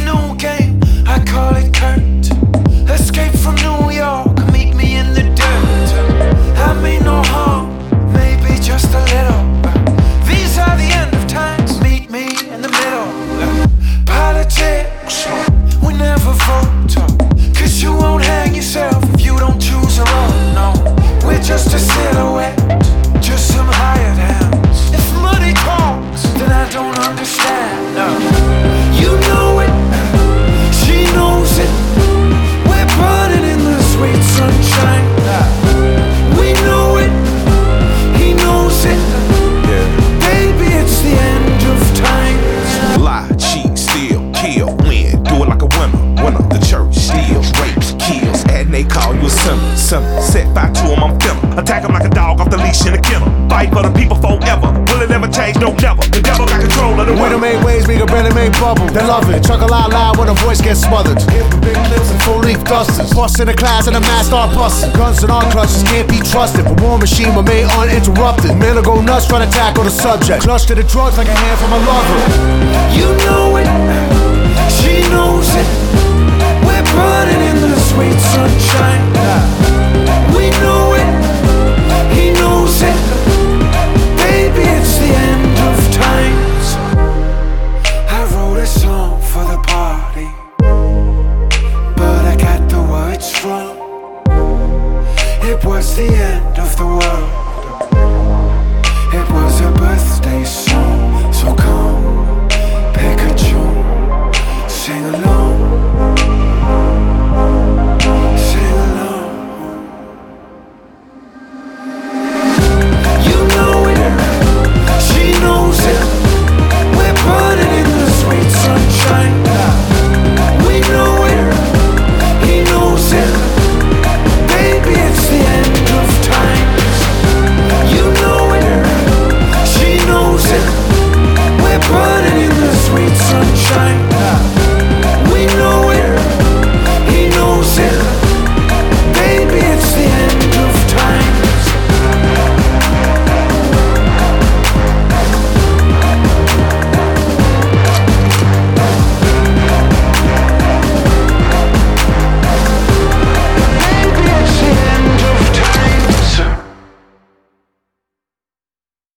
new game, I call it Kurt. Escape from New York, meet me in the dirt. I mean no harm, maybe just a little. These are the end of times, meet me in the middle. Politics, we never vote. Cause you won't hang yourself if you don't choose a road. No, we're just a silhouette, just some hired hands. If money talks, then I don't understand. No. You know it, she knows it. We're burning in the sweet sunshine. We know it, he knows it. Baby, it's the end of time. Lie, cheat, steal, kill, win. Do it like a winner. The church steals, rapes, kills, and they call you a sinner. Set by to them, I'm finna attack them like a dog off the leash in a kennel. Fight for the people forever. Will it ever change? No, never. The devil got control of the world. We done made waves, we can barely make bubbles. They love it. Chuckle out loud when a voice gets smothered. Give the big lips and full leaf dusters. Bust in the class and the mask start busting. Guns and our clutches can't be trusted. But War Machine remain uninterrupted. Men will go nuts trying to tackle the subject. Clutch to the drugs like a hand from a lover. You know it.